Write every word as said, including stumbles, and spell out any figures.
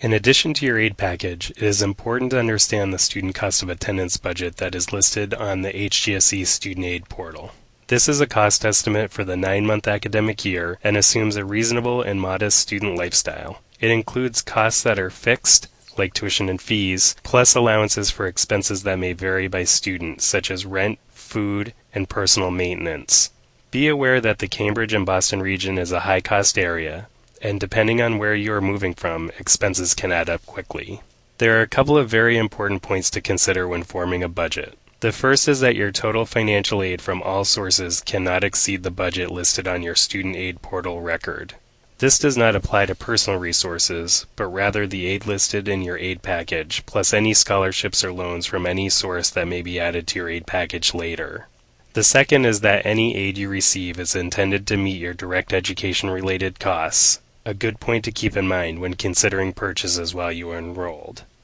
In addition to your aid package, it is important to understand the student cost of attendance budget that is listed on the H G S E Student Aid portal. This is a cost estimate for the nine-month academic year and assumes a reasonable and modest student lifestyle. It includes costs that are fixed, like tuition and fees, plus allowances for expenses that may vary by student, such as rent, food, and personal maintenance. Be aware that the Cambridge and Boston region is a high-cost area, and depending on where you are moving from, expenses can add up quickly. There are a couple of very important points to consider when forming a budget. The first is that your total financial aid from all sources cannot exceed the budget listed on your student aid portal record. This does not apply to personal resources, but rather the aid listed in your aid package, plus any scholarships or loans from any source that may be added to your aid package later. The second is that any aid you receive is intended to meet your direct education-related costs, a good point to keep in mind when considering purchases while you are enrolled.